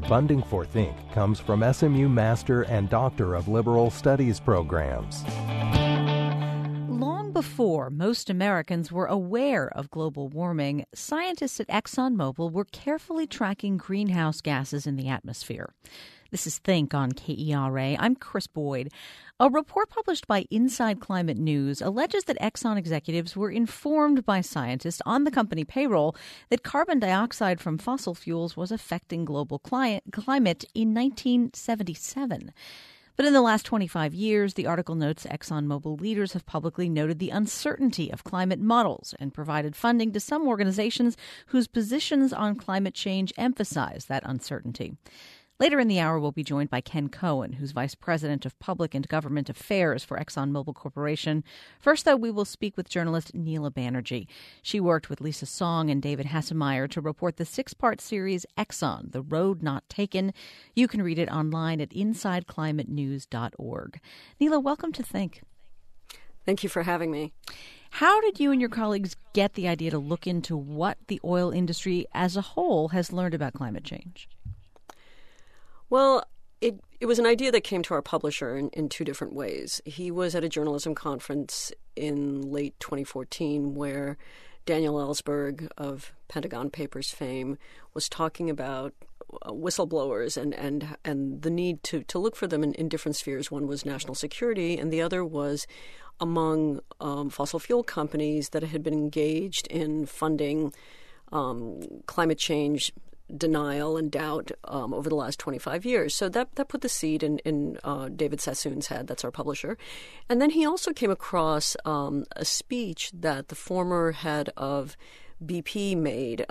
Funding for Think comes from SMU Master and Doctor of Liberal Studies programs. Long before most Americans were aware of global warming, scientists at ExxonMobil were carefully tracking greenhouse gases in the atmosphere. This is Think on KERA. I'm Chris Boyd. A report published by Inside Climate News alleges that Exxon executives were informed by scientists on the company payroll that carbon dioxide from fossil fuels was affecting global climate in 1977. But in the last 25 years, the article notes ExxonMobil leaders have publicly noted the uncertainty of climate models and provided funding to some organizations whose positions on climate change emphasize that uncertainty. Later in the hour, we'll be joined by Ken Cohen, who's Vice President of Public and Government Affairs for ExxonMobil Corporation. First, though, we will speak with journalist Neela Banerjee. She worked with Lisa Song and David Hassemeyer to report the six-part series Exxon, The Road Not Taken. You can read it online at InsideClimateNews.org. Neela, welcome to Think. Thank you for having me. How did you and your colleagues get the idea to look into what the oil industry as a whole has learned about climate change? Well, it was an idea that came to our publisher in two different ways. He was at a journalism conference in late 2014 where Daniel Ellsberg of Pentagon Papers fame was talking about whistleblowers and the need to look for them in different spheres. One was national security, and the other was among fossil fuel companies that had been engaged in funding climate change denial and doubt over the last 25 years. So that put the seed in David Sassoon's head. That's our publisher. And then he also came across a speech that the former head of BP made,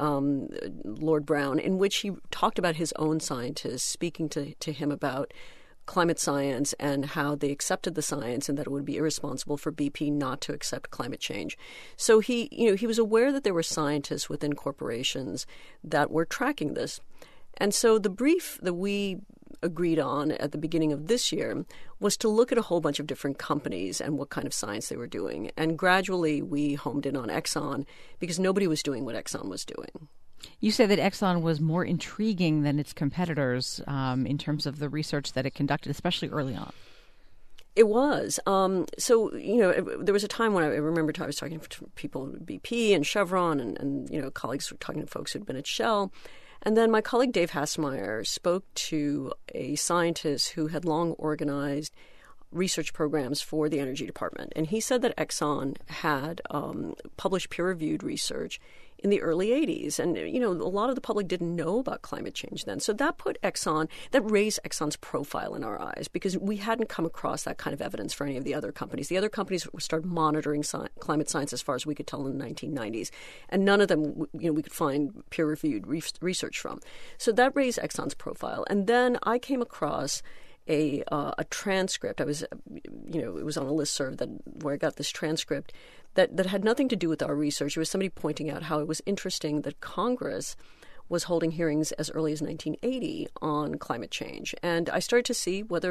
Lord Brown, in which he talked about his own scientists speaking to him about climate science and how they accepted the science and that it would be irresponsible for BP not to accept climate change. So he was aware that there were scientists within corporations that were tracking this. And so the brief that we agreed on at the beginning of this year was to look at a whole bunch of different companies and what kind of science they were doing. And gradually we homed in on Exxon because nobody was doing what Exxon was doing. You say that Exxon was more intriguing than its competitors in terms of the research that it conducted, especially early on. It was. So, there was a time when I remember I was talking to people at BP and Chevron and colleagues were talking to folks who'd been at Shell. And then my colleague Dave Hassemeyer spoke to a scientist who had long organized research programs for the Energy Department. And he said that Exxon had published peer-reviewed research in the early 80s. And, a lot of the public didn't know about climate change then. So that raised Exxon's profile in our eyes because we hadn't come across that kind of evidence for any of the other companies. The other companies started monitoring climate science as far as we could tell in the 1990s. And none of them, we could find peer-reviewed research from. So that raised Exxon's profile. And then I came across a transcript. I was, it was on a listserv where I got this transcript that had nothing to do with our research. It was somebody pointing out how it was interesting that Congress was holding hearings as early as 1980 on climate change. And I started to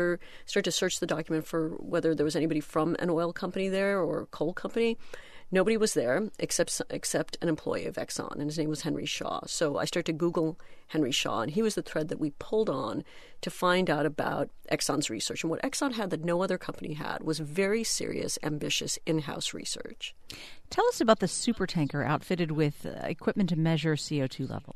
search the document for whether there was anybody from an oil company there or a coal company. Nobody was there except an employee of Exxon, and his name was Henry Shaw. So I started to Google Henry Shaw, and he was the thread that we pulled on to find out about Exxon's research. And what Exxon had that no other company had was very serious, ambitious in-house research. Tell us about the supertanker outfitted with equipment to measure CO2 levels.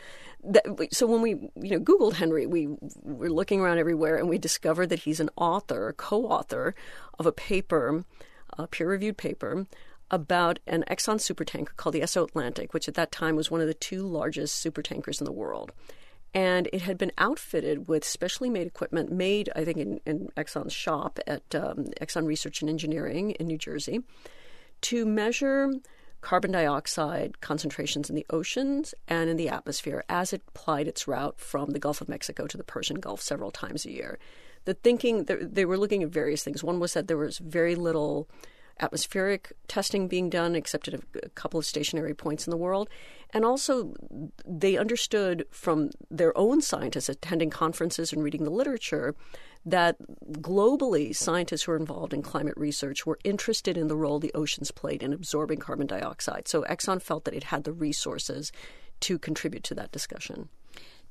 So when we Googled Henry, we were looking around everywhere, and we discovered that he's a co-author of a paper, a peer-reviewed paper, about an Exxon supertanker called the Esso Atlantic, which at that time was one of the two largest supertankers in the world. And it had been outfitted with specially made equipment made, I think, in Exxon's shop at Exxon Research and Engineering in New Jersey to measure carbon dioxide concentrations in the oceans and in the atmosphere as it plied its route from the Gulf of Mexico to the Persian Gulf several times a year. The thinking, they were looking at various things. One was that there was very little atmospheric testing being done except at a couple of stationary points in the world. And also they understood from their own scientists attending conferences and reading the literature that globally scientists who are involved in climate research were interested in the role the oceans played in absorbing carbon dioxide. So Exxon felt that it had the resources to contribute to that discussion.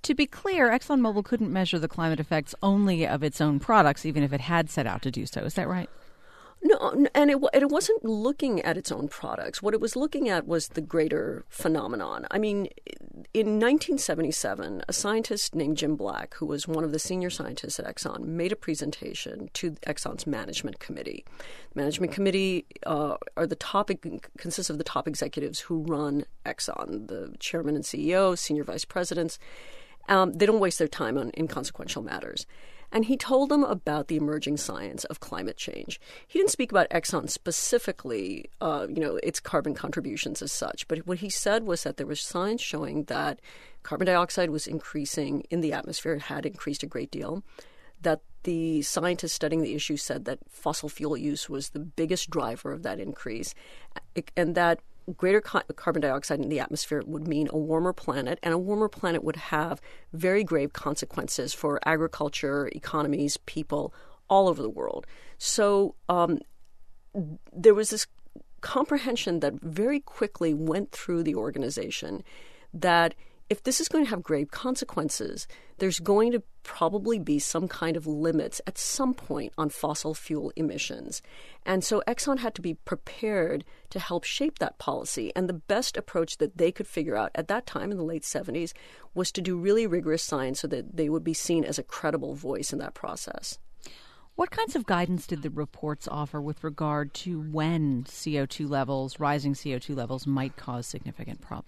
To be clear, ExxonMobil couldn't measure the climate effects only of its own products, even if it had set out to do so. Is that right? No, and it wasn't looking at its own products. What it was looking at was the greater phenomenon. I mean, in 1977, a scientist named Jim Black, who was one of the senior scientists at Exxon, made a presentation to Exxon's management committee. The management committee consists of the top executives who run Exxon, the chairman and CEO, senior vice presidents. They don't waste their time on inconsequential matters. And he told them about the emerging science of climate change. He didn't speak about Exxon specifically, its carbon contributions as such. But what he said was that there was science showing that carbon dioxide was increasing in the atmosphere. It had increased a great deal. That the scientists studying the issue said that fossil fuel use was the biggest driver of that increase. And that greater carbon dioxide in the atmosphere would mean a warmer planet, and a warmer planet would have very grave consequences for agriculture, economies, people all over the world. So there was this comprehension that very quickly went through the organization that if this is going to have grave consequences, there's going to probably be some kind of limits at some point on fossil fuel emissions. And so Exxon had to be prepared to help shape that policy. And the best approach that they could figure out at that time in the late 70s was to do really rigorous science so that they would be seen as a credible voice in that process. What kinds of guidance did the reports offer with regard to when rising CO2 levels might cause significant problems?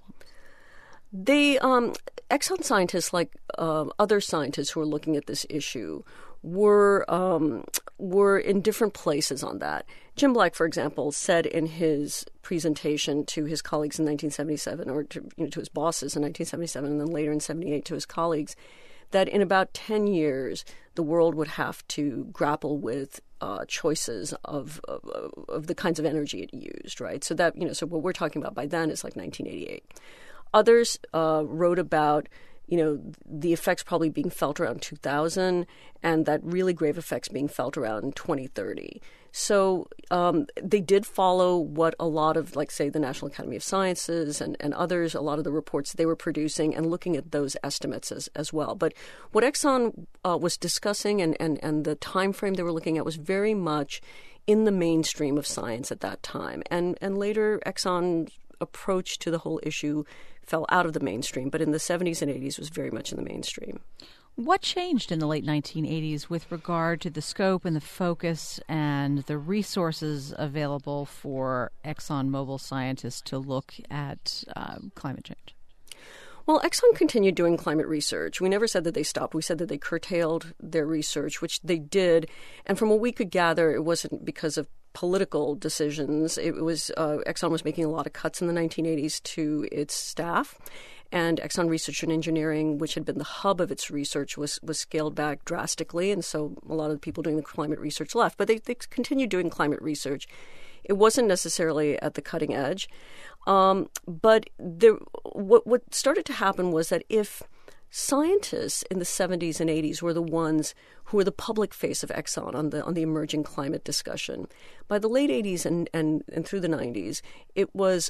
Exxon scientists, like other scientists who were looking at this issue, were in different places on that. Jim Black, for example, said in his presentation to his colleagues in 1977, or to his bosses in 1977, and then later in 78 to his colleagues, that in about 10 years the world would have to grapple with choices of the kinds of energy it used. Right, so that so what we're talking about by then is like 1988. Others wrote about, the effects probably being felt around 2000 and that really grave effects being felt around 2030. So they did follow what a lot of, like, say, the National Academy of Sciences and others, a lot of the reports they were producing and looking at those estimates as well. But what Exxon was discussing and the time frame they were looking at was very much in the mainstream of science at that time. And later Exxon's approach to the whole issue fell out of the mainstream, but in the 70s and 80s was very much in the mainstream. What changed in the late 1980s with regard to the scope and the focus and the resources available for ExxonMobil scientists to look at climate change? Well, Exxon continued doing climate research. We never said that they stopped. We said that they curtailed their research, which they did. And from what we could gather, it wasn't because of political decisions. It was Exxon was making a lot of cuts in the 1980s to its staff, and Exxon Research and Engineering, which had been the hub of its research, was scaled back drastically, and so a lot of the people doing the climate research left. But they continued doing climate research. It wasn't necessarily at the cutting edge, but what started to happen was that if scientists in the 70s and 80s were the ones who were the public face of Exxon on the emerging climate discussion. By the late 80s and through the 90s, it was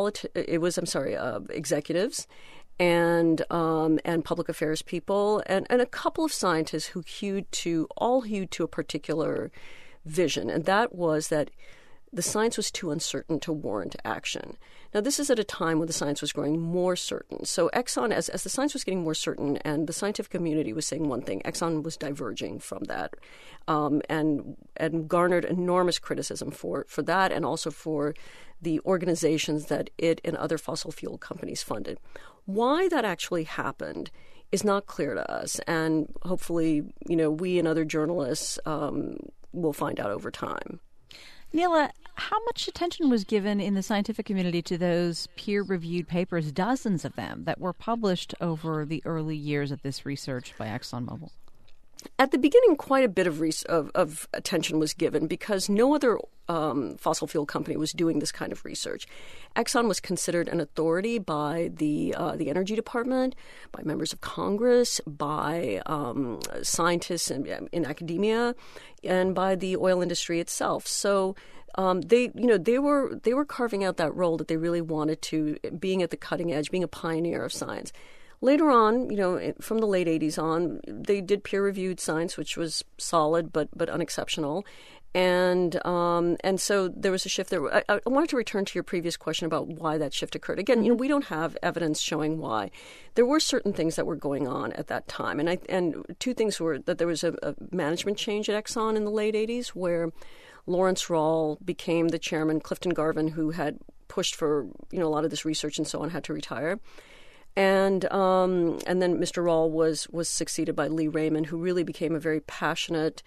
executives and public affairs people and a couple of scientists who hewed to a particular vision, and that was that the science was too uncertain to warrant action. Now, this is at a time when the science was growing more certain. So Exxon, as the science was getting more certain and the scientific community was saying one thing, Exxon was diverging from that and garnered enormous criticism for that and also for the organizations that it and other fossil fuel companies funded. Why that actually happened is not clear to us. And hopefully, we and other journalists will find out over time. Neela, how much attention was given in the scientific community to those peer-reviewed papers, dozens of them, that were published over the early years of this research by ExxonMobil? At the beginning, quite a bit of attention was given because no other fossil fuel company was doing this kind of research. Exxon was considered an authority by the Energy Department, by members of Congress, by scientists in academia, and by the oil industry itself. So they were carving out that role that they really wanted to, being at the cutting edge, being a pioneer of science. Later on, from the late 80s on, they did peer-reviewed science, which was solid but unexceptional. And so there was a shift there. I wanted to return to your previous question about why that shift occurred. Again, we don't have evidence showing why. There were certain things that were going on at that time. And two things were that there was a management change at Exxon in the late 80s where Lawrence Rawls became the chairman. Clifton Garvin, who had pushed for a lot of this research and so on, had to retire. And then Mr. Rawls was succeeded by Lee Raymond, who really became a very passionate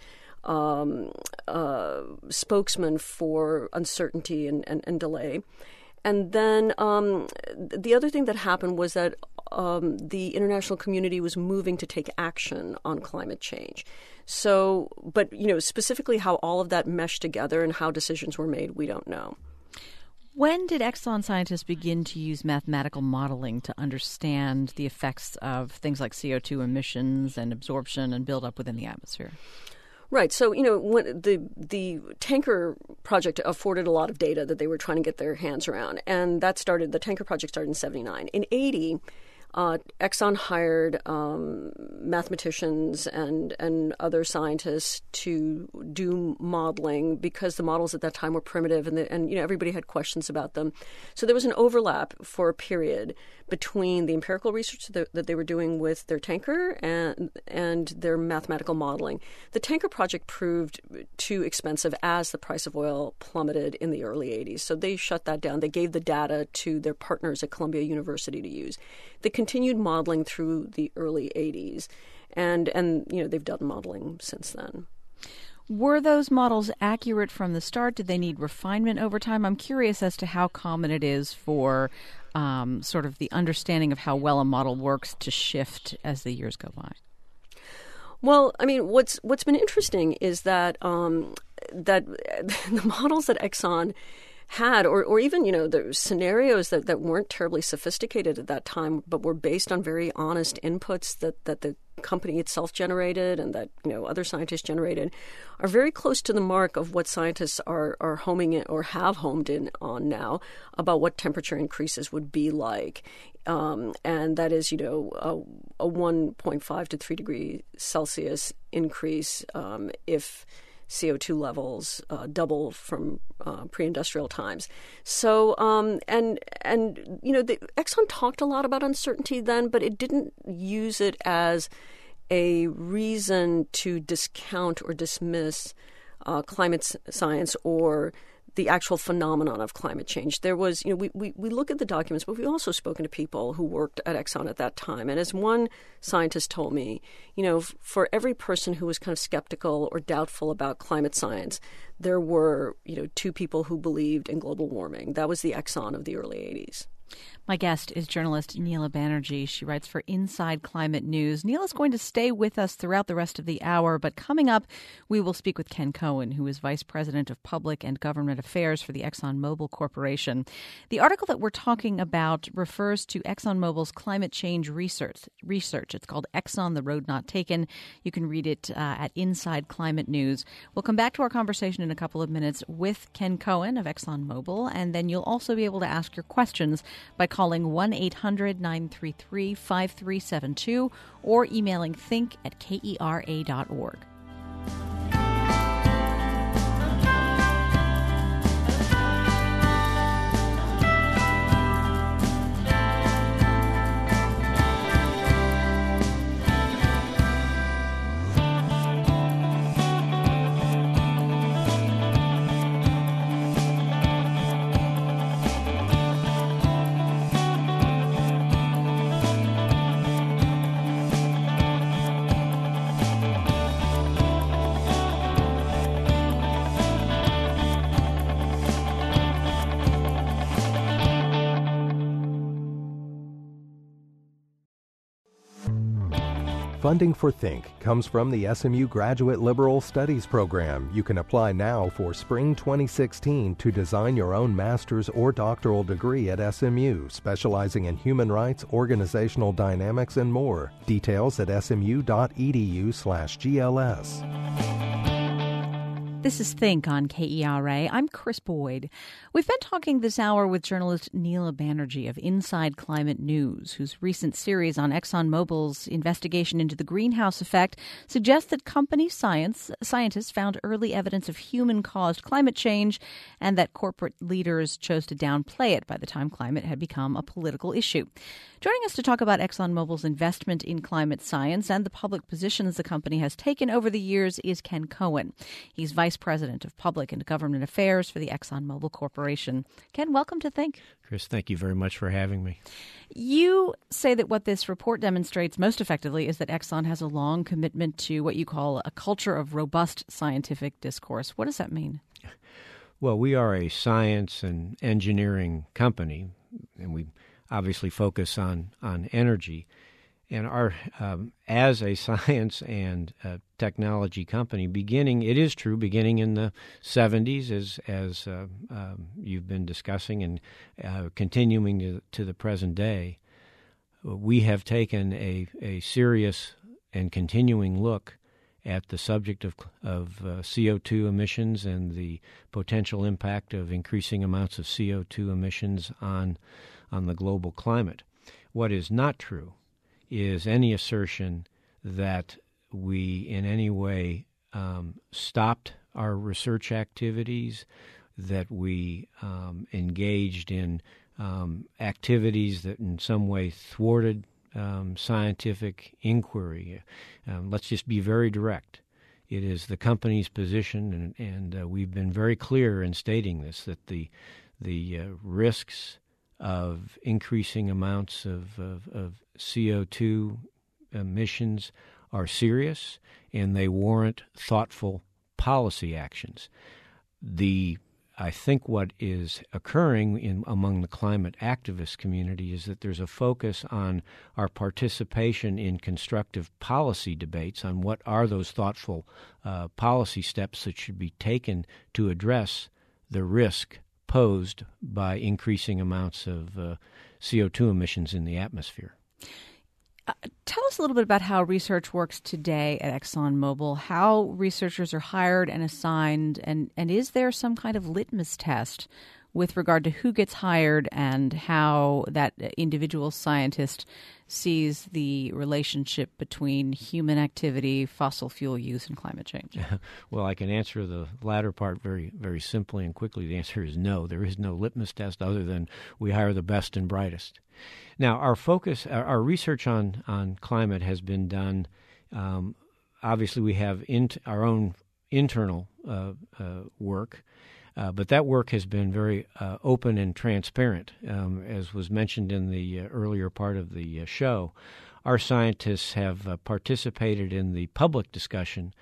spokesman for uncertainty and delay. And then the other thing that happened was that the international community was moving to take action on climate change. So, but specifically how all of that meshed together and how decisions were made, we don't know. When did Exxon scientists begin to use mathematical modeling to understand the effects of things like CO2 emissions and absorption and buildup within the atmosphere? Right. So, when the tanker project afforded a lot of data that they were trying to get their hands around. And the tanker project started in 79. In 80, Exxon hired mathematicians and other scientists to do modeling because the models at that time were primitive and everybody had questions about them. So there was an overlap for a period between the empirical research that they were doing with their tanker and their mathematical modeling. The tanker project proved too expensive as the price of oil plummeted in the early 80s. So they shut that down. They gave the data to their partners at Columbia University to use. They continued modeling through the early 80s, and they've done modeling since then. Were those models accurate from the start? Did they need refinement over time? I'm curious as to how common it is for sort of the understanding of how well a model works to shift as the years go by. Well, I mean, what's been interesting is that that the models that Exxon had, or even, the scenarios that weren't terribly sophisticated at that time, but were based on very honest inputs that the company itself generated and that, other scientists generated, are very close to the mark of what scientists are homing in or have homed in on now about what temperature increases would be like. And that is, a 1.5 to 3 degrees Celsius increase if CO2 levels double from pre-industrial times. So, Exxon talked a lot about uncertainty then, but it didn't use it as a reason to discount or dismiss climate science or the actual phenomenon of climate change. There was, we look at the documents, but we've also spoken to people who worked at Exxon at that time. And as one scientist told me, for every person who was kind of skeptical or doubtful about climate science, there were, 2 people who believed in global warming. That was the Exxon of the early 80s. My guest is journalist Neela Banerjee. She writes for Inside Climate News. Neela's going to stay with us throughout the rest of the hour, but coming up, we will speak with Ken Cohen, who is Vice President of Public and Government Affairs for the ExxonMobil Corporation. The article that we're talking about refers to ExxonMobil's climate change research. It's called Exxon: The Road Not Taken. You can read it at Inside Climate News. We'll come back to our conversation in a couple of minutes with Ken Cohen of ExxonMobil, and then you'll also be able to ask your questions by calling 1-800-933-5372 or emailing think@kera.org. Funding for Think comes from the SMU Graduate Liberal Studies Program. You can apply now for spring 2016 to design your own master's or doctoral degree at SMU, specializing in human rights, organizational dynamics, and more. Details at smu.edu/GLS. This is Think on KERA. I'm Chris Boyd. We've been talking this hour with journalist Neela Banerjee of Inside Climate News, whose recent series on ExxonMobil's investigation into the greenhouse effect suggests that company scientists found early evidence of human-caused climate change and that corporate leaders chose to downplay it by the time climate had become a political issue. Joining us to talk about ExxonMobil's investment in climate science and the public positions the company has taken over the years is Ken Cohen. He's Vice President of Public and Government Affairs for the ExxonMobil Corporation. Ken, welcome to Think. Chris, thank you very much for having me. You say that what this report demonstrates most effectively is that Exxon has a long commitment to what you call a culture of robust scientific discourse. What does that mean? Well, we are a science and engineering company, and we obviously focus on energy. And our as a science and technology company, beginning in the 70s, as you've been discussing, and continuing to the present day, we have taken a serious and continuing look at the subject of CO2 emissions and the potential impact of increasing amounts of CO2 emissions on the global climate. What is not true is any assertion that we in any way stopped our research activities, that we engaged in activities that in some way thwarted scientific inquiry. Let's just be very direct. It is the company's position, and we've been very clear in stating this, that the risks of increasing amounts of CO2 emissions are serious, and they warrant thoughtful policy actions. I think what is occurring among the climate activist community is that there's a focus on our participation in constructive policy debates on what are those thoughtful policy steps that should be taken to address the risk posed by increasing amounts of CO2 emissions in the atmosphere. Tell us a little bit about how research works today at ExxonMobil, how researchers are hired and assigned, and is there some kind of litmus test with regard to who gets hired and how that individual scientist sees the relationship between human activity, fossil fuel use, and climate change? Well, I can answer the latter part very, very simply and quickly. The answer is no. There is no litmus test other than we hire the best and brightest. Now, our focus, our research on climate has been done. Obviously, we have our own internal work, but that work has been very open and transparent. As was mentioned in the earlier part of the show, our scientists have participated in the public discussion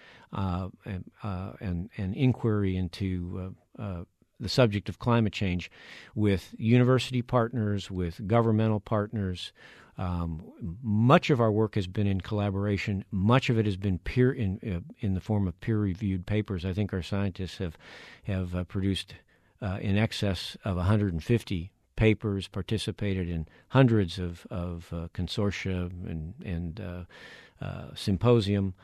and inquiry into the subject of climate change with university partners, with governmental partners. Much of our work has been in collaboration. Much of it has been in the form of peer-reviewed papers. I think our scientists have produced in excess of 150 papers, participated in hundreds of consortia and symposia,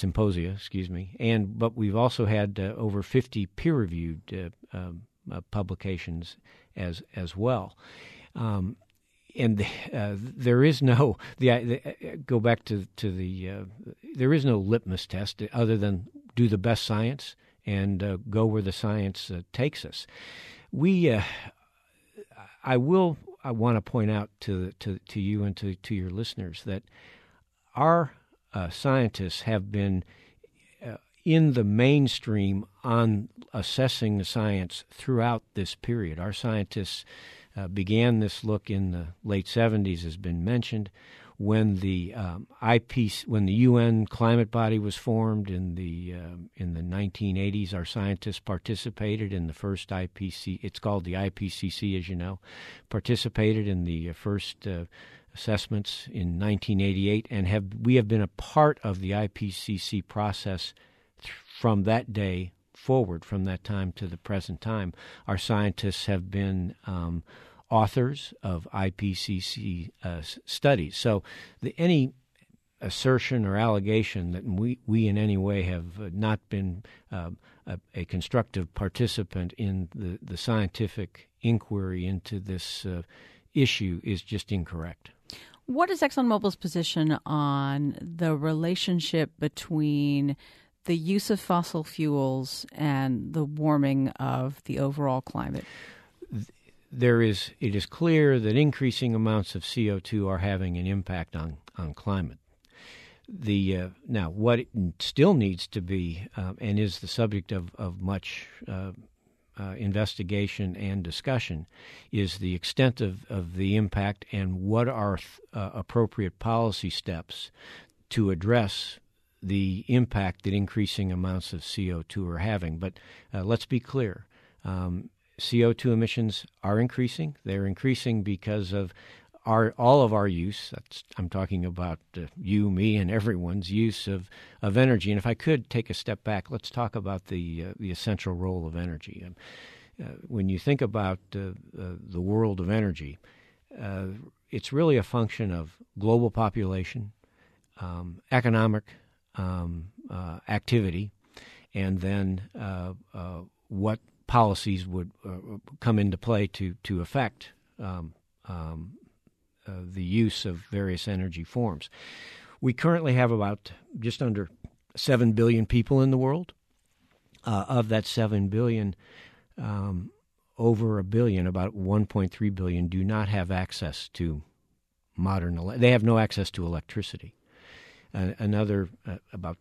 but we've also had over 50 peer-reviewed publications as well. And there is no go back to the there is no litmus test other than do the best science and go where the science takes us. I want to point out to you and to your listeners that our scientists have been in the mainstream on assessing the science throughout this period. Our scientists began this look in the late 70s, has been mentioned, when the when the UN climate body was formed in the 1980s. Our scientists participated in the first IPCC. It's called the IPCC, as you know. Participated in the first assessments in 1988, and we have been a part of the IPCC process from that day forward, from that time to the present time. Our scientists have been authors of IPCC studies. So any assertion or allegation that we in any way have not been a constructive participant in the scientific inquiry into this issue is just incorrect. What is ExxonMobil's position on the relationship between the use of fossil fuels and the warming of the overall climate? It is clear that increasing amounts of CO2 are having an impact on climate. Now, what still needs to be and is the subject of much investigation and discussion is the extent of the impact and what are appropriate policy steps to address the impact that increasing amounts of CO2 are having. But let's be clear. CO2 emissions are increasing. They're increasing because of all of our use. I'm talking about you, me, and everyone's use of energy. And if I could take a step back, let's talk about the essential role of energy. When you think about the world of energy, it's really a function of global population, economic activity, and then what policies would come into play to affect the use of various energy forms. We currently have about just under 7 billion people in the world. Of that 7 billion, over a billion, about 1.3 billion, do not have access to they have no access to electricity. Another about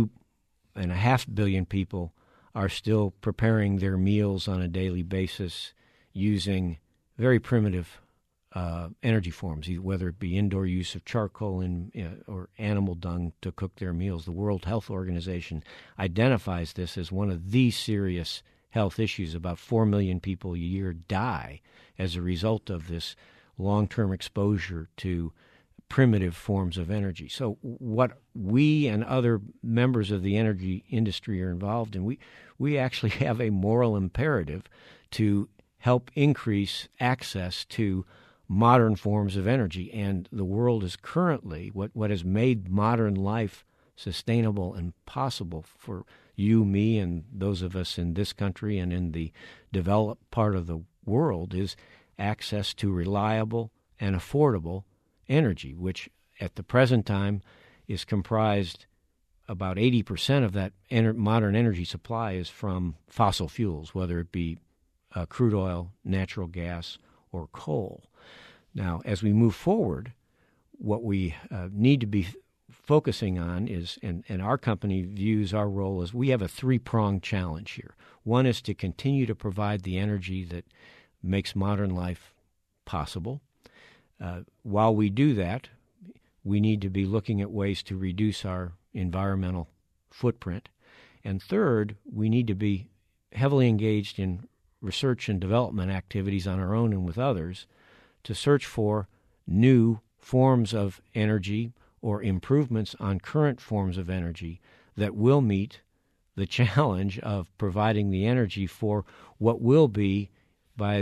2.5 billion people are still preparing their meals on a daily basis using very primitive energy forms, whether it be indoor use of charcoal or animal dung to cook their meals. The World Health Organization identifies this as one of the serious health issues. About 4 million people a year die as a result of this long-term exposure to primitive forms of energy. So what we and other members of the energy industry are involved in, we actually have a moral imperative to help increase access to modern forms of energy. And the world is currently, what has made modern life sustainable and possible for you, me, and those of us in this country and in the developed part of the world is access to reliable and affordable energy, which at the present time is comprised about 80% of that modern energy supply is from fossil fuels, whether it be crude oil, natural gas, or coal. Now, as we move forward, what we need to be focusing on is, and our company views our role as, we have a three-pronged challenge here. One is to continue to provide the energy that makes modern life possible. While we do that, we need to be looking at ways to reduce our environmental footprint. And third, we need to be heavily engaged in research and development activities on our own and with others to search for new forms of energy or improvements on current forms of energy that will meet the challenge of providing the energy for what will be by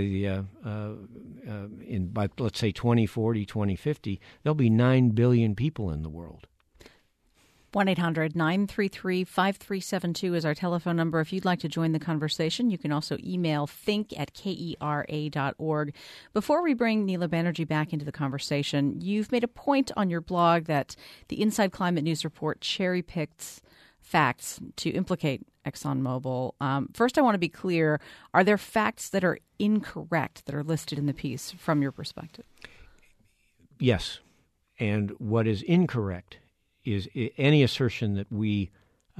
let's say 2040, 2050, there'll be 9 billion people in the world. 1-800-933-5372 is our telephone number. If you'd like to join the conversation, you can also email think@kera.org. Before we bring Neela Banerjee back into the conversation, you've made a point on your blog that the Inside Climate News Report cherry-picked facts to implicate ExxonMobil. First, I want to be clear. Are there facts that are incorrect that are listed in the piece from your perspective? Yes. And what is incorrect is any assertion that we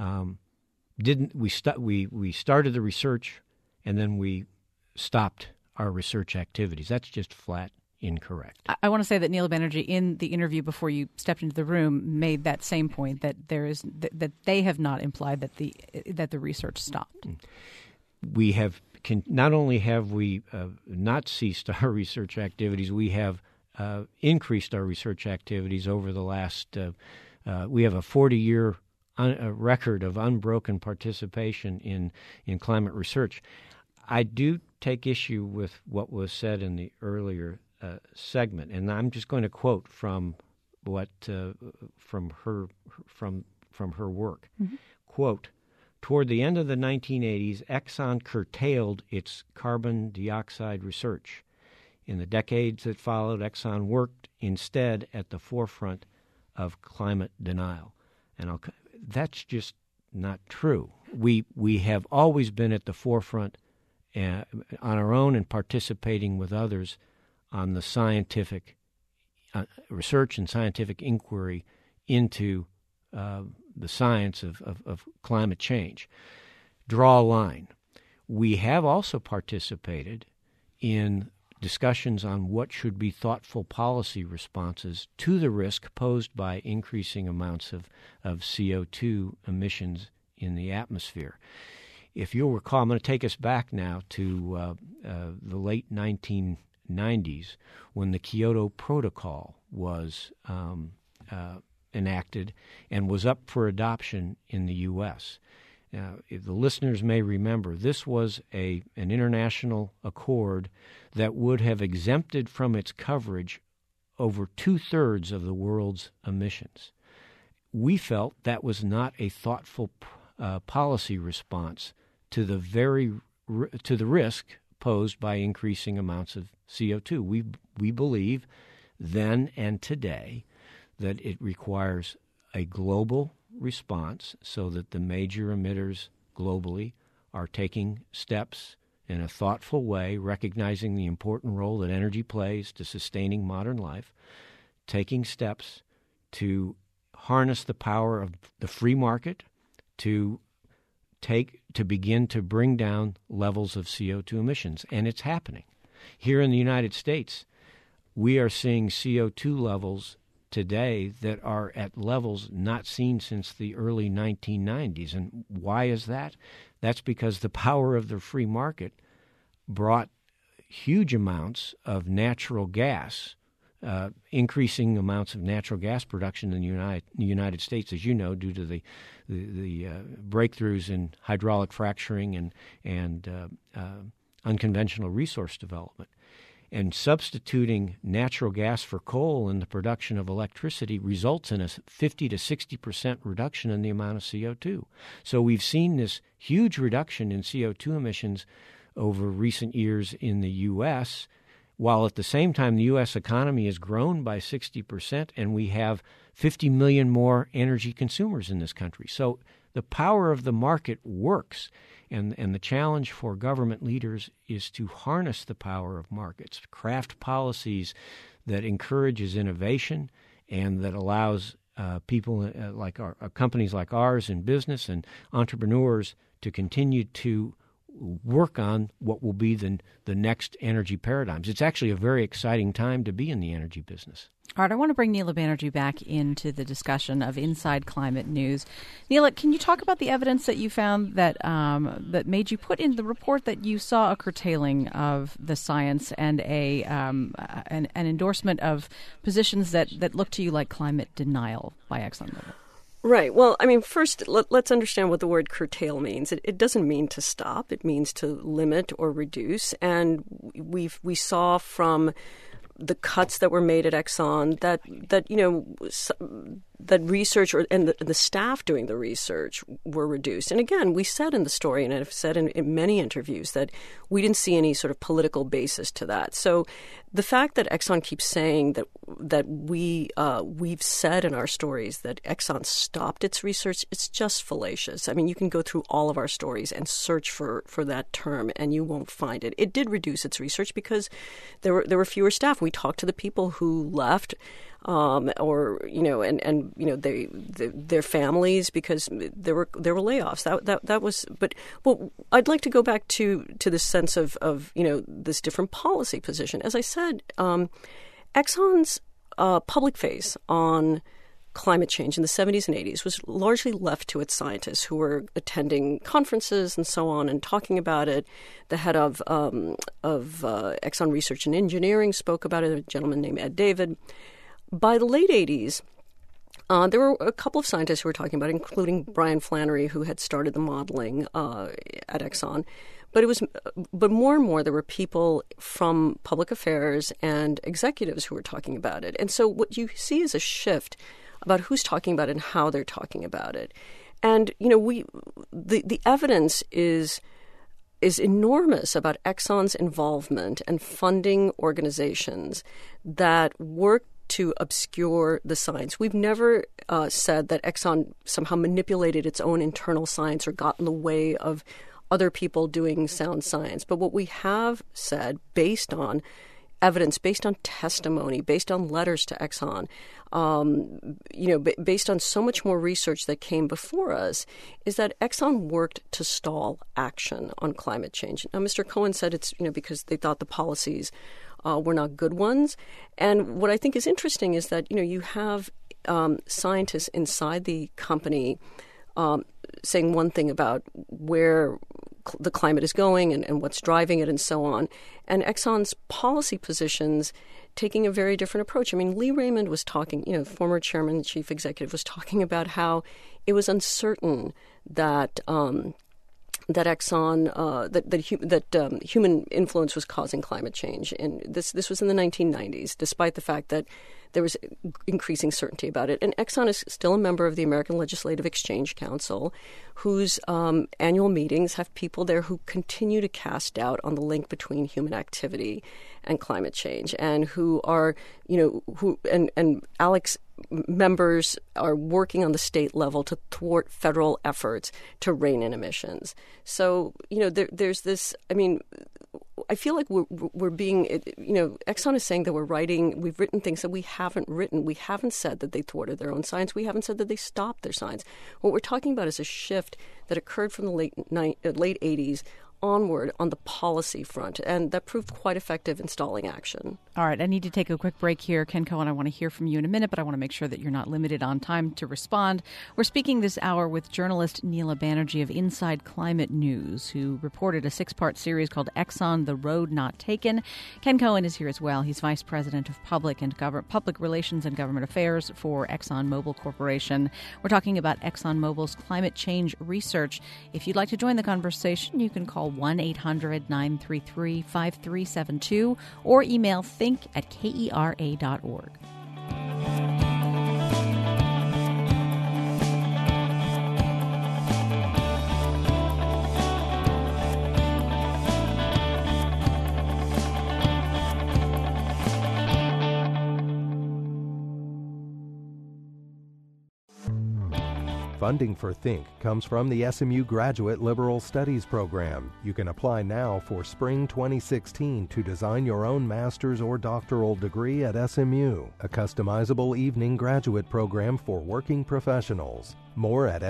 started the research and then we stopped our research activities. That's just flat incorrect. I want to say that Neela Banerjee, in the interview before you stepped into the room, made that same point, that that they have not implied that the research stopped. We have not only have we not ceased our research activities, we have increased our research activities over the last. We have a 40-year record of unbroken participation in climate research. I do take issue with what was said in the earlier segment, and I'm just going to quote from from her work. Mm-hmm. Quote, toward the end of the 1980s, Exxon curtailed its carbon dioxide research. In the decades that followed, Exxon worked instead at the forefront of climate denial. And that's just not true. We have always been at the forefront on our own and participating with others on the scientific research and scientific inquiry into the science of climate change. Draw a line. We have also participated in discussions on what should be thoughtful policy responses to the risk posed by increasing amounts of CO2 emissions in the atmosphere. If you'll recall, I'm going to take us back now to the late 1990s when the Kyoto Protocol was enacted and was up for adoption in the U.S. Now, if the listeners may remember, this was an international accord that would have exempted from its coverage over 2/3 of the world's emissions. We felt that was not a thoughtful policy response to the risk posed by increasing amounts of CO2. We believe then and today that it requires a global response so that the major emitters globally are taking steps in a thoughtful way, recognizing the important role that energy plays to sustaining modern life, taking steps to harness the power of the free market to begin to bring down levels of CO2 emissions. And it's happening. Here in the United States, we are seeing CO2 levels today that are at levels not seen since the early 1990s. And why is that? That's because the power of the free market brought huge amounts of natural gas, increasing amounts of natural gas production in the United States, as you know, due to the breakthroughs in hydraulic fracturing and unconventional resource development. And substituting natural gas for coal in the production of electricity results in a 50 to 60% reduction in the amount of CO2. So we've seen this huge reduction in CO2 emissions over recent years in the U.S., while at the same time the U.S. economy has grown by 60% and we have 50 million more energy consumers in this country. So the power of the market works. And the challenge for government leaders is to harness the power of markets, craft policies that encourages innovation and that allows people like companies like ours in business and entrepreneurs to continue to work on what will be the next energy paradigms. It's actually a very exciting time to be in the energy business. All right, I want to bring Neela Banerjee back into the discussion of Inside Climate News. Neela, can you talk about the evidence that you found that that made you put in the report that you saw a curtailing of the science and an endorsement of positions that look to you like climate denial by ExxonMobil? Right. Well, I mean, first, let's understand what the word curtail means. It doesn't mean to stop. It means to limit or reduce. And we saw from the cuts that were made at Exxon that research and the staff doing the research were reduced. And again, we said in the story, and I've said in many interviews, that we didn't see any sort of political basis to that. So the fact that Exxon keeps saying that we've said in our stories that Exxon stopped its research, it's just fallacious. I mean, you can go through all of our stories and search for that term, and you won't find it. It did reduce its research because there were fewer staff. We talked to the people who left. Their families, because there were layoffs. That was. But well, I'd like to go back to the sense of this different policy position. As I said, Exxon's public face on climate change in the 70s and 80s was largely left to its scientists who were attending conferences and so on and talking about it. The head of Exxon Research and Engineering spoke about it, a gentleman named Ed David. By the late 80s, there were a couple of scientists who were talking about it, including Brian Flannery, who had started the modeling at Exxon. But more and more, there were people from public affairs and executives who were talking about it. And so what you see is a shift about who's talking about it and how they're talking about it. And, the evidence is enormous about Exxon's involvement and funding organizations that work to obscure the science. We've never said that Exxon somehow manipulated its own internal science or got in the way of other people doing sound science. But what we have said, based on evidence, based on testimony, based on letters to Exxon, based on so much more research that came before us, is that Exxon worked to stall action on climate change. Now, Mr. Cohen said it's because they thought the policies were not good ones. And what I think is interesting is that you have scientists inside the company saying one thing about where the climate is going and what's driving it and so on, and Exxon's policy positions taking a very different approach. I mean, Lee Raymond was talking, former chairman and chief executive, was talking about how it was uncertain that that Exxon that human influence was causing climate change, and this was in the 1990s, despite the fact that there was increasing certainty about it. And Exxon is still a member of the American Legislative Exchange Council, whose annual meetings have people there who continue to cast doubt on the link between human activity and climate change, and who are, and Alex members are working on the state level to thwart federal efforts to rein in emissions. So, there's this, I feel like we're being, Exxon is saying that we've written things that we haven't written. We haven't said that they thwarted their own science. We haven't said that they stopped their science. What we're talking about is a shift that occurred from the late 80s onward on the policy front, and that proved quite effective in stalling action. All right, I need to take a quick break here, Ken Cohen. I want to hear from you in a minute, but I want to make sure that you're not limited on time to respond. We're speaking this hour with journalist Neela Banerjee of Inside Climate News, who reported a 6-part series called Exxon: The Road Not Taken. Ken Cohen is here as well. He's Vice President of Public Relations and Government Affairs for ExxonMobil Corporation. We're talking about ExxonMobil's climate change research. If you'd like to join the conversation, you can call 1-800-933-5372 or email think@kera.org. Funding for Think comes from the SMU Graduate Liberal Studies Program. You can apply now for spring 2016 to design your own master's or doctoral degree at SMU, a customizable evening graduate program for working professionals. More at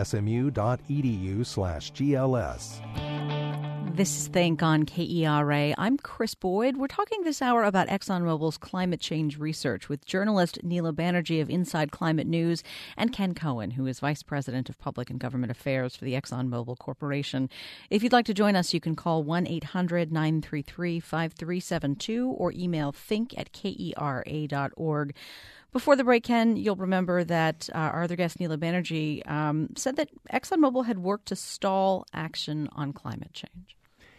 smu.edu/GLS. This is Think on KERA. I'm Chris Boyd. We're talking this hour about ExxonMobil's climate change research with journalist Neela Banerjee of Inside Climate News and Ken Cohen, who is Vice President of Public and Government Affairs for the ExxonMobil Corporation. If you'd like to join us, you can call 1-800-933-5372 or email think@kera.org. Before the break, Ken, you'll remember that our other guest, Neela Banerjee, said that ExxonMobil had worked to stall action on climate change.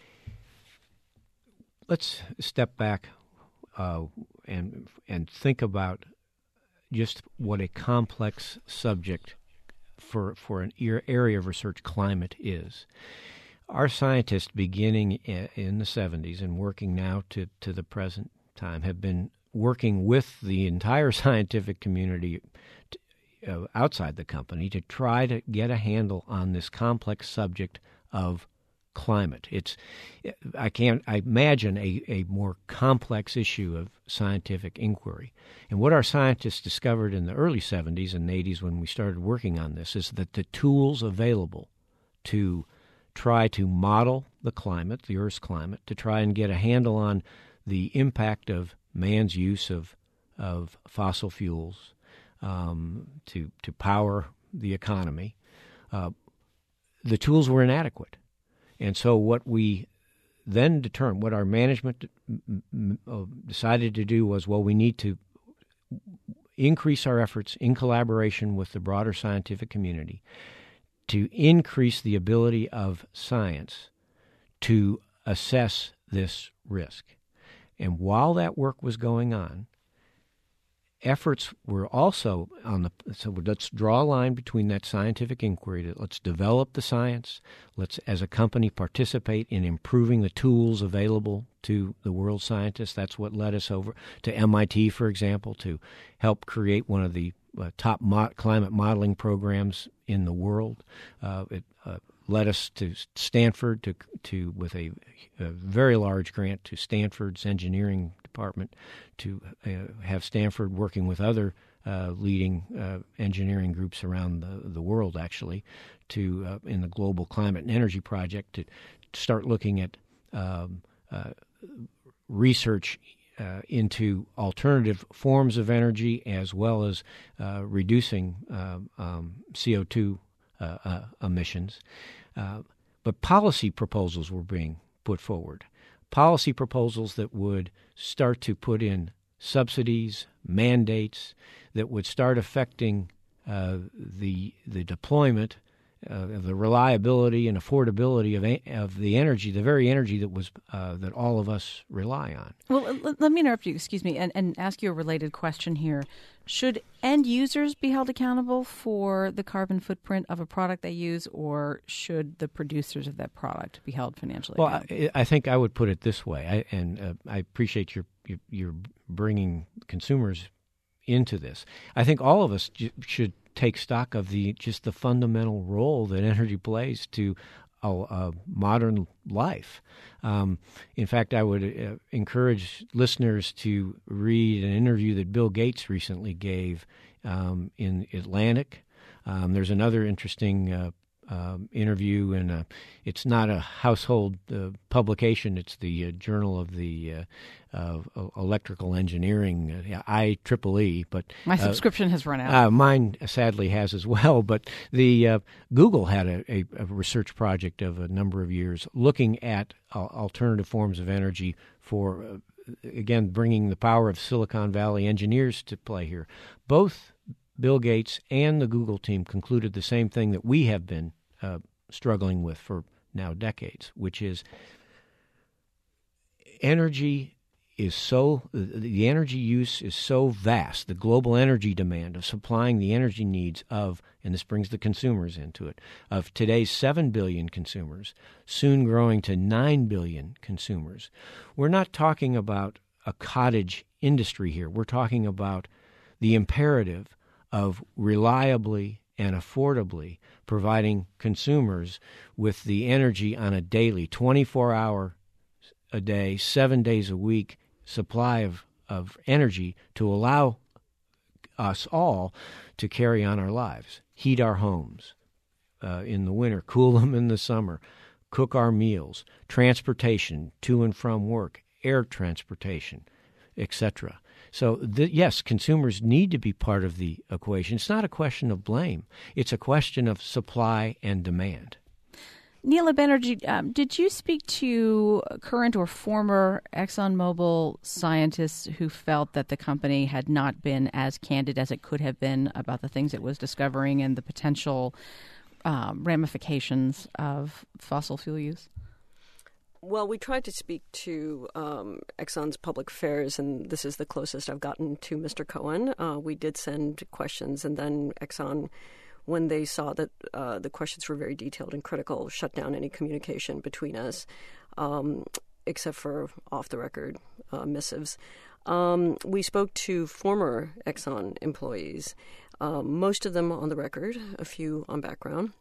Let's step back and think about just what a complex subject for an area of research climate is. Our scientists, beginning in the 70s and working now to the present time, have been working with the entire scientific community outside the company to try to get a handle on this complex subject of climate. I can't imagine a more complex issue of scientific inquiry. And what our scientists discovered in the early 70s and 80s when we started working on this is that the tools available to try to model the climate, the Earth's climate, to try and get a handle on the impact of man's use of fossil fuels to power the economy, the tools were inadequate. And so what we then determined, what our management decided to do was, we need to increase our efforts in collaboration with the broader scientific community to increase the ability of science to assess this risk. And while that work was going on, efforts were also so let's draw a line between that scientific inquiry. Let's develop the science. Let's, as a company, participate in improving the tools available to the world scientists. That's what led us over to MIT, for example, to help create one of the top climate modeling programs in the world. It led us to Stanford to with a very large grant to Stanford's engineering department to have Stanford working with other leading engineering groups around the world, actually, to in the Global Climate and Energy Project to start looking at research into alternative forms of energy as well as reducing CO2 emissions. But policy proposals were being put forward. Policy proposals that would start to put in subsidies, mandates, that would start affecting the deployment, the reliability and affordability of the energy, the very energy that was that all of us rely on. Well, let me interrupt you, excuse me, and ask you a related question here. Should end users be held accountable for the carbon footprint of a product they use, or should the producers of that product be held financially accountable? Well, I think I would put it this way, I appreciate your bringing consumers into this. I think all of us should take stock of just the fundamental role that energy plays to a modern life. In fact, I would encourage listeners to read an interview that Bill Gates recently gave in Atlantic. There's another interesting interview, and it's not a household publication. It's the Journal of the Electrical Engineering, IEEE. But my subscription has run out. Mine sadly has as well. But the Google had a research project of a number of years looking at alternative forms of energy for, again, bringing the power of Silicon Valley engineers to play here. Both Bill Gates and the Google team concluded the same thing that we have been struggling with for now decades, which is energy is the energy use is so vast, the global energy demand of supplying the energy needs of, and this brings the consumers into it, of today's 7 billion consumers, soon growing to 9 billion consumers. We're not talking about a cottage industry here. We're talking about the imperative of reliably and affordably providing consumers with the energy on a daily, 24-hour a day, 7 days a week supply of energy to allow us all to carry on our lives, heat our homes in the winter, cool them in the summer, cook our meals, transportation to and from work, air transportation, etc. So, yes, consumers need to be part of the equation. It's not a question of blame. It's a question of supply and demand. Neela Banerjee, did you speak to current or former ExxonMobil scientists who felt that the company had not been as candid as it could have been about the things it was discovering and the potential ramifications of fossil fuel use? Well, we tried to speak to Exxon's public affairs, and this is the closest I've gotten to Mr. Cohen. We did send questions, and then Exxon, when they saw that the questions were very detailed and critical, shut down any communication between us, except for off-the-record missives. We spoke to former Exxon employees, most of them on the record, a few on background,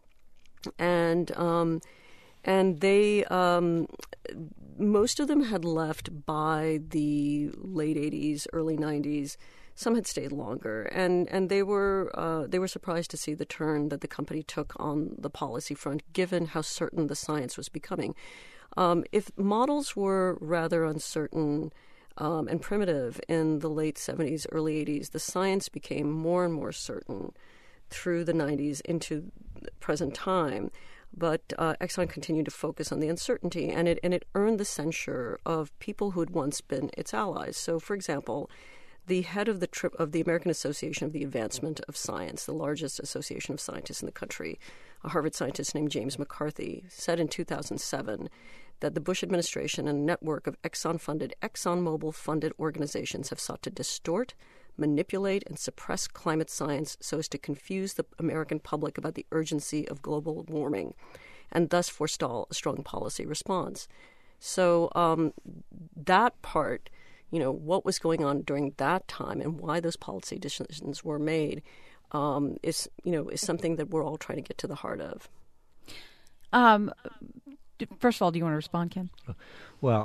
and they, most of them had left by the late 80s, early 90s. Some had stayed longer, and they were surprised to see the turn that the company took on the policy front, given how certain the science was becoming. If models were rather uncertain and primitive in the late 70s, early 80s, the science became more and more certain through the 90s into the present time. But Exxon continued to focus on the uncertainty, and it earned the censure of people who had once been its allies. So, for example, the head of the American Association of the Advancement of Science, the largest association of scientists in the country, a Harvard scientist named James McCarthy, said in 2007 that the Bush administration and a network of ExxonMobil-funded organizations have sought to distort, manipulate, and suppress climate science so as to confuse the American public about the urgency of global warming and thus forestall a strong policy response. So that part, what was going on during that time and why those policy decisions were made is something that we're all trying to get to the heart of. First of all, do you want to respond, Ken? Well,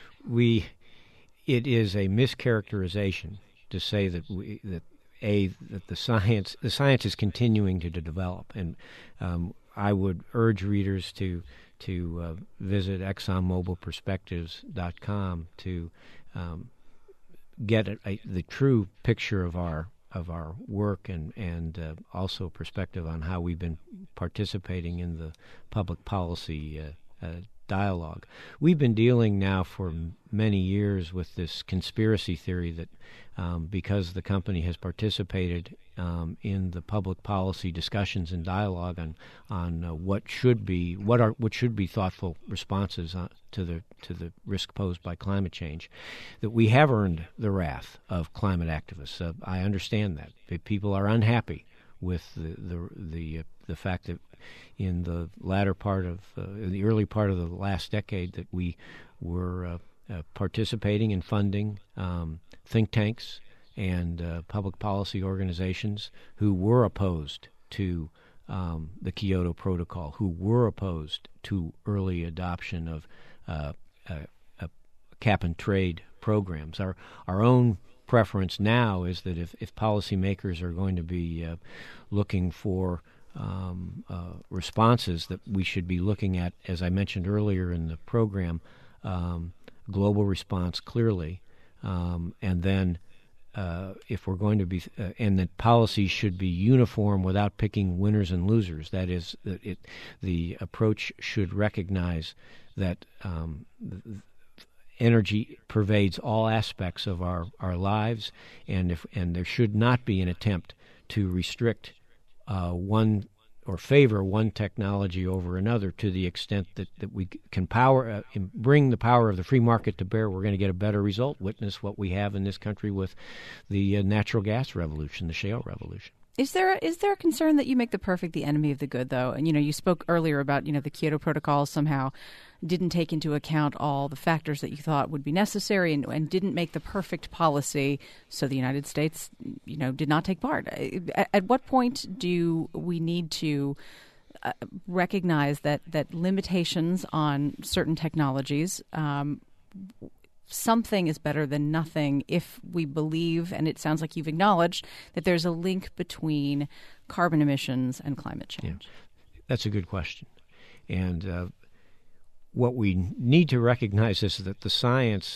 it is a mischaracterization to say that the science is continuing to develop, and I would urge readers to visit ExxonMobilPerspectives.com to get the true picture of our work and also perspective on how we've been participating in the public policy dialogue. We've been dealing now for many years with this conspiracy theory that because the company has participated in the public policy discussions and dialogue on what should be thoughtful responses to the risk posed by climate change, that we have earned the wrath of climate activists. I understand that people are unhappy with the fact that in the latter part of the early part of the last decade that we were participating in funding think tanks and public policy organizations who were opposed to the Kyoto Protocol, who were opposed to early adoption of cap-and-trade programs. Our own preference now is that if policymakers are going to be looking for responses, that we should be looking at, as I mentioned earlier in the program, global response clearly, and then if we're going to be, and that policies should be uniform without picking winners and losers. That is, the approach should recognize that energy pervades all aspects of our lives, and there should not be an attempt to restrict one or favor one technology over another to the extent that we can bring the power of the free market to bear. We're going to get a better result. Witness what we have in this country with the natural gas revolution, the shale revolution. Is there a concern that you make the perfect the enemy of the good, though? And, you spoke earlier about, the Kyoto Protocol somehow didn't take into account all the factors that you thought would be necessary and didn't make the perfect policy, so the United States, did not take part. At what point do we need to recognize that limitations on certain technologies, something is better than nothing if we believe, and it sounds like you've acknowledged, that there's a link between carbon emissions and climate change? Yeah. That's a good question. And what we need to recognize is that the science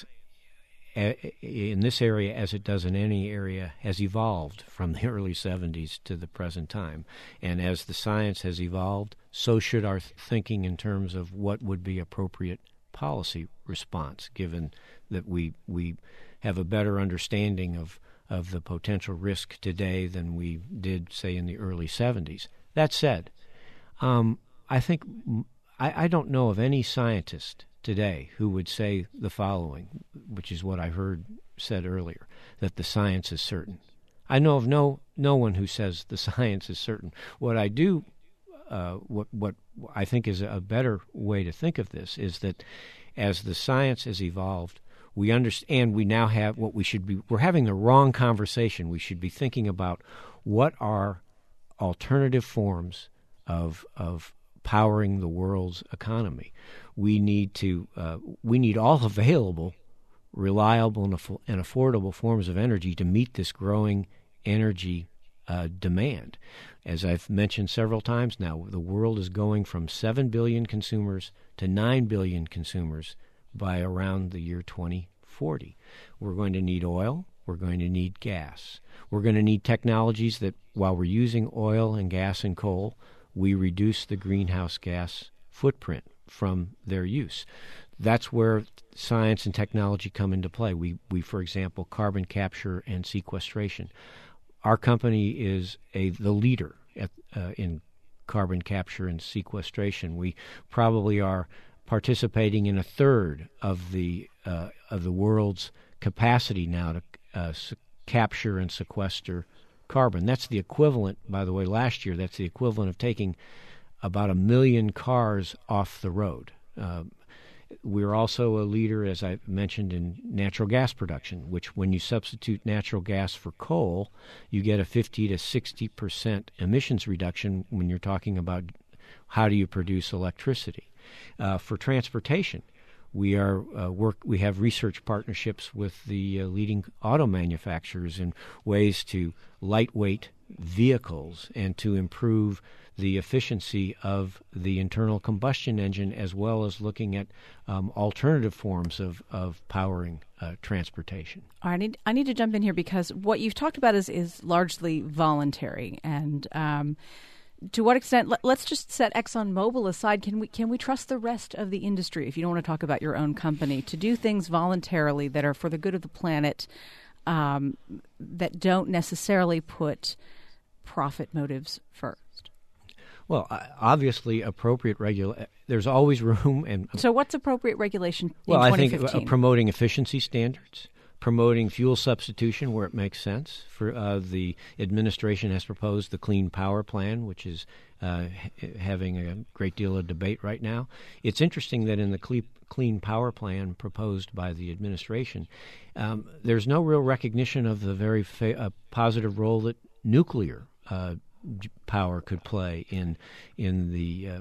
in this area, as it does in any area, has evolved from the early 70s to the present time. And as the science has evolved, so should our thinking in terms of what would be appropriate policy response, given that we have a better understanding of the potential risk today than we did, say, in the early 70s. That said, I think I don't know of any scientist today who would say the following, which is what I heard said earlier, that the science is certain. I know of no one who says the science is certain. What I do, what I think is a better way to think of this is that as the science has evolved, we understand we now have what we should be. We're having the wrong conversation. We should be thinking about what are alternative forms of powering the world's economy. We need all available, reliable, and affordable forms of energy to meet this growing energy demand. As I've mentioned several times now, the world is going from 7 billion consumers to 9 billion consumers by around the year 2040. We're going to need oil. We're going to need gas. We're going to need technologies that, while we're using oil and gas and coal, we reduce the greenhouse gas footprint from their use. That's where science and technology come into play. We for example, carbon capture and sequestration. Our company is the leader in carbon capture and sequestration. We probably are participating in a third of the world's capacity now to capture and sequester carbon. That's the equivalent, by the way, last year, that's the equivalent of taking about 1 million cars off the road. We're also a leader, as I mentioned, in natural gas production, which when you substitute natural gas for coal, you get a 50 to 60% emissions reduction when you're talking about how do you produce electricity. For transportation, we have research partnerships with the leading auto manufacturers in ways to lightweight vehicles and to improve the efficiency of the internal combustion engine, as well as looking at alternative forms of powering transportation. I need to jump in here because what you've talked about is largely voluntary, and to what extent? Let's just set ExxonMobil aside. Can we trust the rest of the industry, if you don't want to talk about your own company, to do things voluntarily that are for the good of the planet, that don't necessarily put profit motives first? Well, obviously, appropriate there's always room. And so, what's appropriate regulation? Well, in I think 2015? Promoting efficiency standards, promoting fuel substitution where it makes sense. For the administration has proposed the Clean Power Plan, which is having a great deal of debate right now. It's interesting that in the Clean Power Plan proposed by the administration, there's no real recognition of the very positive role that nuclear power could play in the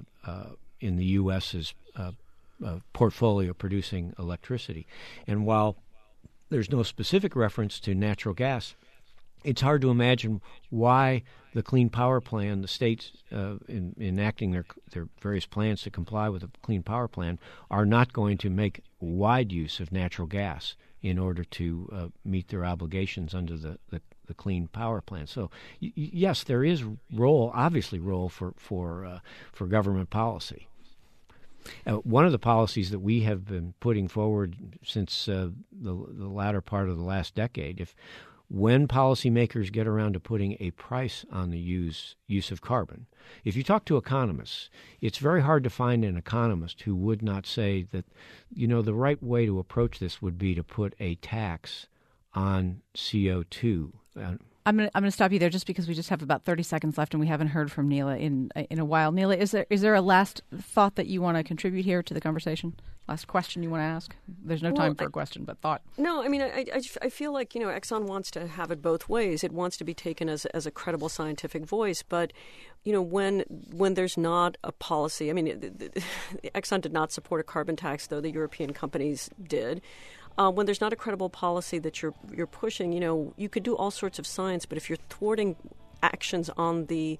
U.S.'s portfolio producing electricity. And while there's no specific reference to natural gas, it's hard to imagine why the Clean Power Plan, the states in enacting their various plans to comply with the Clean Power Plan, are not going to make wide use of natural gas in order to meet their obligations under the Clean Power Plan. So yes, there is obviously role for government policy. One of the policies that we have been putting forward since the latter part of the last decade, when policymakers get around to putting a price on the use of carbon, if you talk to economists, it's very hard to find an economist who would not say that, the right way to approach this would be to put a tax on CO2. I'm going to stop you there just because we just have about 30 seconds left and we haven't heard from Neela in a while. Neela, is there a last thought that you want to contribute here to the conversation? Last question you want to ask? There's no time for a question, but thought. No, I mean, I feel like, Exxon wants to have it both ways. It wants to be taken as a credible scientific voice, but, when there's not a policy, I mean, Exxon did not support a carbon tax, though the European companies did. When there's not a credible policy that you're pushing, you could do all sorts of science, but if you're thwarting actions on the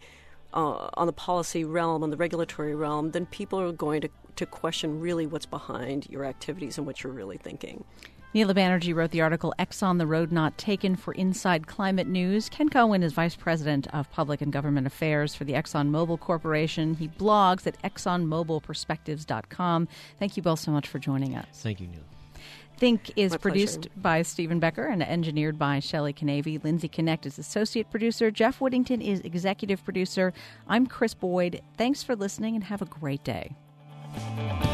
policy realm, on the regulatory realm, then people are going to question really what's behind your activities and what you're really thinking. Neela Banerjee wrote the article Exxon, the Road Not Taken for Inside Climate News. Ken Cohen is Vice President of Public and Government Affairs for the ExxonMobil Corporation. He blogs at ExxonMobilPerspectives.com. Thank you both so much for joining us. Thank you, Neil. Think is My produced pleasure. by Stephen Becker and engineered by Shelley Canavy. Lindsay Connect is associate producer. Jeff Whittington is executive producer. I'm Chris Boyd. Thanks for listening and have a great day.